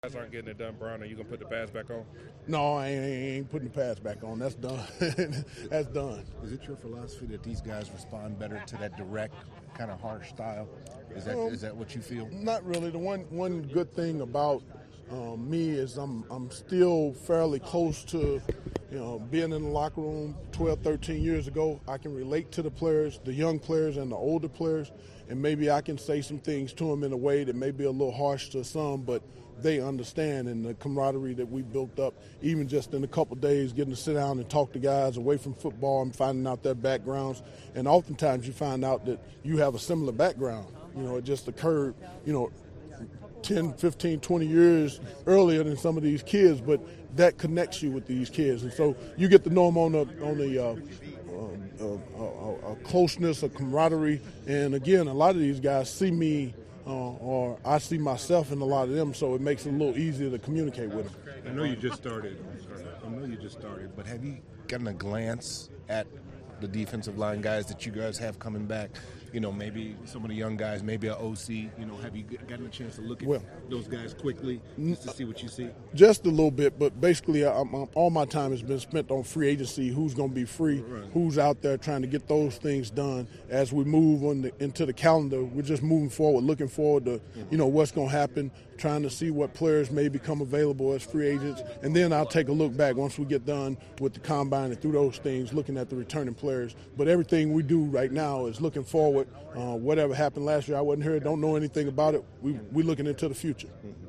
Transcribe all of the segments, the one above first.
guys aren't getting it done, Brian, are you going to put the pads back on? No, I ain't putting the pads back on. That's done. That's done. Is it your philosophy that these guys respond better to that direct, kind of harsh style? Is that what you feel? Not really. The one good thing about me is I'm still fairly close to, being in the locker room 12, 13 years ago. I can relate to the players, the young players and the older players, and maybe I can say some things to them in a way that may be a little harsh to some, but they understand, and the camaraderie that we built up, even just in a couple of days, getting to sit down and talk to guys away from football and finding out their backgrounds. And oftentimes you find out that you have a similar background. It just occurred, 10, 15, 20 years earlier than some of these kids, but that connects you with these kids. And so you get to know them on a closeness, a camaraderie. And again, a lot of these guys see me or I see myself in a lot of them, so it makes it a little easier to communicate with them. I know you just started, but have you gotten a glance at the defensive line guys that you guys have coming back? Maybe some of the young guys, maybe an OC. Have you gotten a chance to look at those guys quickly just to see what you see? Just a little bit, but basically all my time has been spent on free agency, who's going to be free, who's out there trying to get those things done. As we move into the calendar, we're just moving forward, looking forward to what's going to happen, trying to see what players may become available as free agents, and then I'll take a look back once we get done with the combine and through those things, looking at the returning players. But everything we do right now is looking forward. Whatever happened last year, I wasn't here, don't know anything about it. We're looking into the future.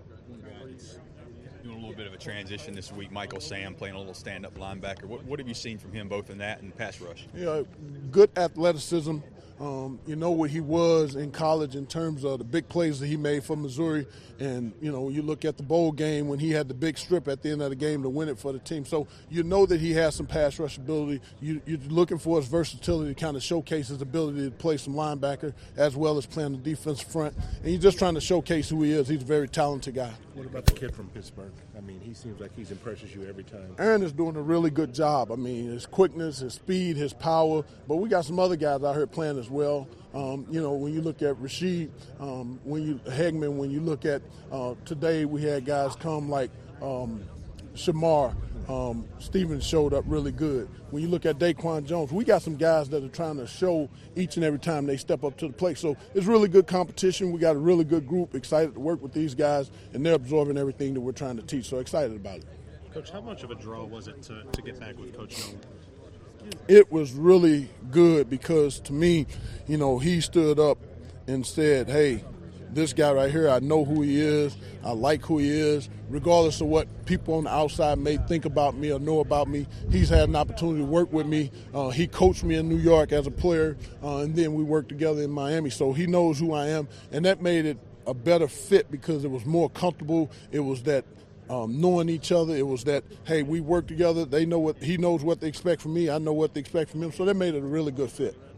Doing a little bit of a transition this week. Michael Sam playing a little stand-up linebacker. What have you seen from him both in that and pass rush? Good athleticism. You know what he was in college in terms of the big plays that he made for Missouri. And, you look at the bowl game when he had the big strip at the end of the game to win it for the team. So you know that he has some pass rush ability. You're looking for his versatility to kind of showcase his ability to play some linebacker as well as playing the defensive front. And you're just trying to showcase who he is. He's a very talented guy. What about the kid from Pittsburgh? He seems like he's impresses you every time. Aaron is doing a really good job. His quickness, his speed, his power. But we got some other guys out here playing as well. When you look at Rashid, Hegman, when you look at today, we had guys come like Shamar. Stevens showed up really good. When you look at Daquan Jones, we got some guys that are trying to show each and every time they step up to the plate. So it's really good competition. We got a really good group, excited to work with these guys, and they're absorbing everything that we're trying to teach. So excited about it. Coach, how much of a draw was it to get back with Coach Young? It was really good because to me, he stood up and said, hey, this guy right here, I know who he is. I like who he is. Regardless of what people on the outside may think about me or know about me, he's had an opportunity to work with me. He coached me in New York as a player, and then we worked together in Miami. So he knows who I am, and that made it a better fit because it was more comfortable. It was that knowing each other. It was that, hey, we work together. He knows what they expect from me. I know what they expect from him. So that made it a really good fit.